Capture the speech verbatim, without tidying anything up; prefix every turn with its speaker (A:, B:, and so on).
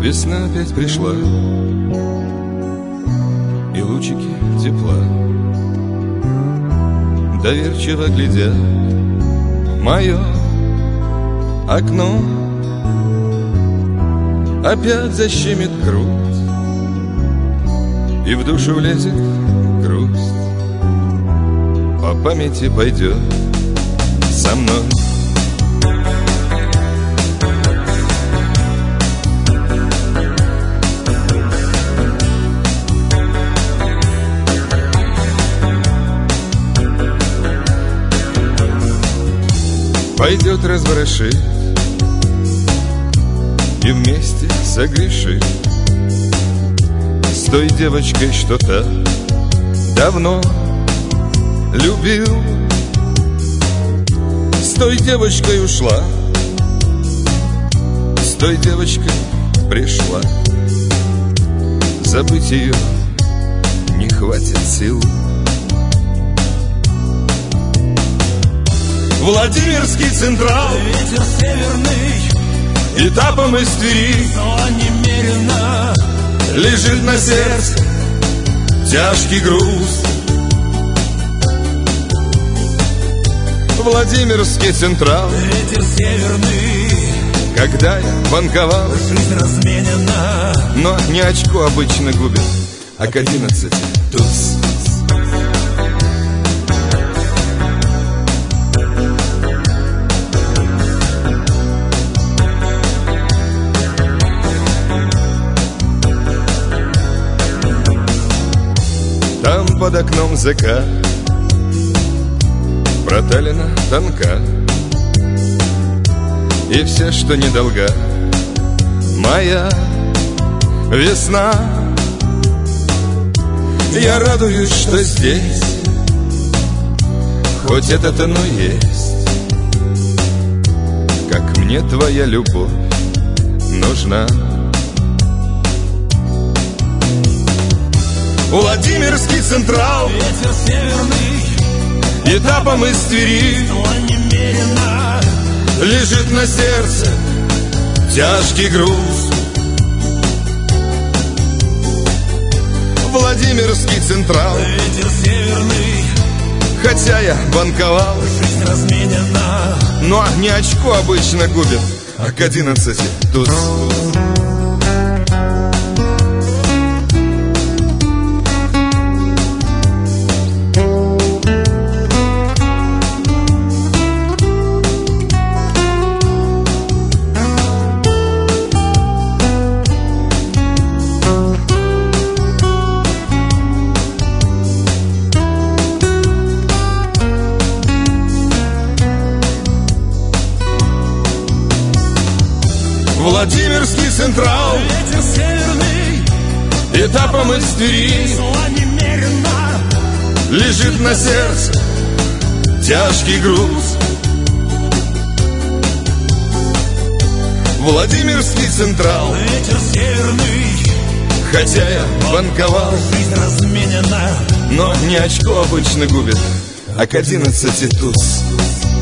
A: Весна опять пришла, и лучики тепла доверчиво глядят в мое окно. Опять защемит грудь, и в душу влезет грусть. По памяти пойдет со мной. Пойдет разворошит и вместе согрешит с той девочкой, что так давно любил. С той девочкой ушла, с той девочкой пришла. Забыть ее не хватит сил. Владимирский Централ,
B: ветер северный,
A: этапом из Твери,
B: но немерено
A: лежит на сердце тяжкий груз. Владимирский Централ,
B: ветер северный,
A: когда я банковал,
B: жизнь разменена,
A: но не очко обычно губит, а к одиннадцати туз. Там под окном закат, проталина тонка, и все, что недолга, моя весна. Я радуюсь, что здесь хоть это-то, но есть, как мне твоя любовь нужна. Владимирский Централ,
B: ветер северный,
A: этапом из Твери,
B: но немерено
A: лежит на сердце тяжкий груз. Владимирский Централ,
B: ветер северный,
A: хотя я банковал,
B: жизнь разменена,
A: но не очко обычно губит, а к одиннадцати туз. Владимирский Централ,
B: ветер северный,
A: этапом из Твери,
B: но немерено
A: лежит на сердце тяжкий груз. Владимирский Централ,
B: ветер северный,
A: хотя я банковал,
B: жизнь разменена,
A: но не очко обычно губит, а к одиннадцати туз.